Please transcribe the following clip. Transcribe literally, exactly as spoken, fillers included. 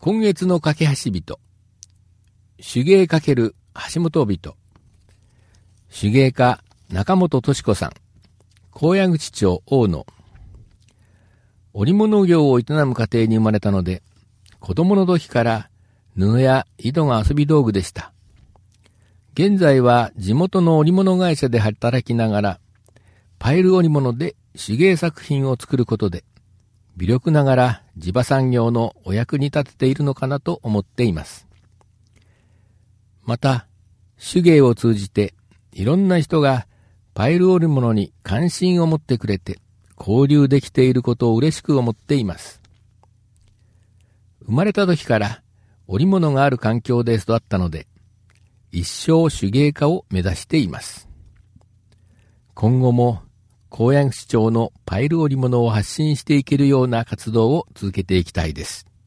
今月の架け橋人、手芸×橋本人、手芸家中本敏子さん、高野口町大野。織物業を営む家庭に生まれたので、子供の時から布や井戸が遊び道具でした。現在は地元の織物会社で働きながら、パイル織物で手芸作品を作ることで、微力ながら地場産業のお役に立てているのかなと思っています。また、手芸を通じていろんな人がパイル織物に関心を持ってくれて交流できていることを嬉しく思っています。生まれた時から織物がある環境で育ったので、一生手芸家を目指しています。今後も高野口町のパイル織物を発信していけるような活動を続けていきたいです。